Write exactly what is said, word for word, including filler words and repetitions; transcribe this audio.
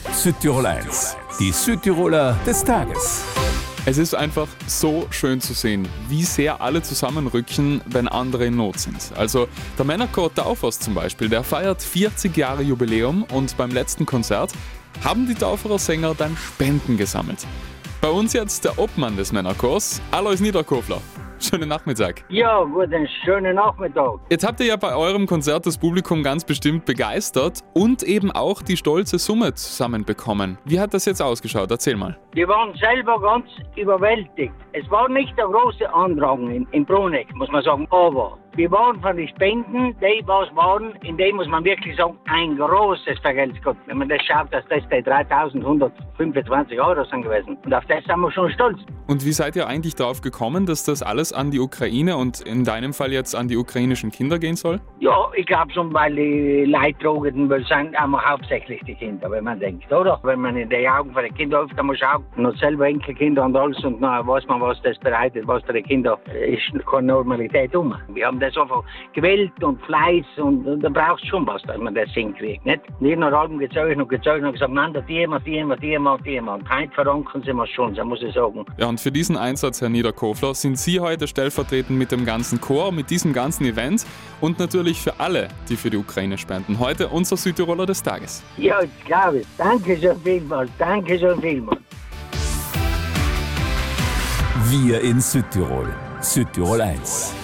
Südtirol eins, die Südtiroler des Tages. Es ist einfach so schön zu sehen, wie sehr alle zusammenrücken, wenn andere in Not sind. Also der Männerchor Taufers zum Beispiel, der feiert vierzig Jahre Jubiläum und beim letzten Konzert haben die Tauferer Sänger dann Spenden gesammelt. Bei uns jetzt der Obmann des Männerchors, Alois Niederkofler. Schönen Nachmittag. Ja, guten, schönen Nachmittag. Jetzt habt ihr ja bei eurem Konzert das Publikum ganz bestimmt begeistert und eben auch die stolze Summe zusammenbekommen. Wie hat das jetzt ausgeschaut? Erzähl mal. Wir waren selber ganz überwältigt. Es war nicht der große Andrang in, in Bruneck, muss man sagen, aber wir waren von den Spenden, die was waren, in dem muss man wirklich sagen, ein großes Vergelt's Gott. Wenn man das schaut, dass das die dreitausendeinhundertfünfundzwanzig Euro sind gewesen. Und auf das sind wir schon stolz. Und wie seid ihr eigentlich darauf gekommen, dass das alles an die Ukraine und in deinem Fall jetzt an die ukrainischen Kinder gehen soll? Ja, ich glaube schon, weil die Leidtragenden sind einmal hauptsächlich die Kinder, wenn man denkt, oder? Wenn man in die Augen von den Kindern oft einmal schaut, noch selber Enkelkinder und alles, und dann weiß man, was das bedeutet, was für die Kinder ist, keine Normalität um. Wir haben das einfach gewählt und Fleiß und, und da brauchst du schon was, dass man das hinkriegt, nicht? Nicht nach allem gezeugt und gezeugt und gesagt, nein, die immer, die immer, die immer, die immer. Und heute verankern sie mir schon, so muss ich sagen. Ja, und für diesen Einsatz, Herr Niederkofler, sind Sie heute stellvertretend mit dem ganzen Chor, mit diesem ganzen Event und natürlich für alle, die für die Ukraine spenden. Heute unser Südtiroler des Tages. Ja, ich glaube es. Danke schon vielmals, danke schon vielmals. Wir in Südtirol. Südtirol eins.